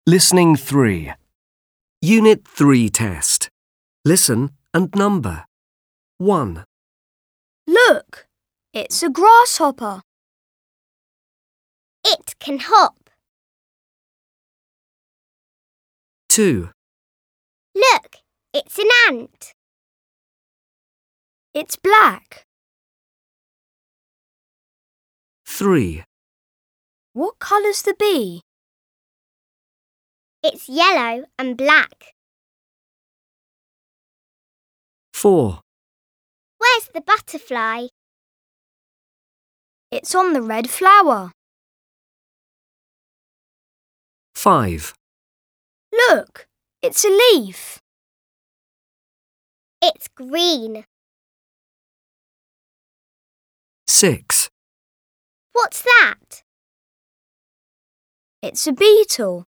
Listening 3. Unit 3 test. Listen and number. 1, Look, it's a grasshopper. It can hop. 2, Look, it's an ant. It's black. 3, What colour's the bee? It's yellow and black. 4, Where's the butterfly? It's on the red flower. 5, Look, it's a leaf. It's green. 6, What's that? It's a beetle.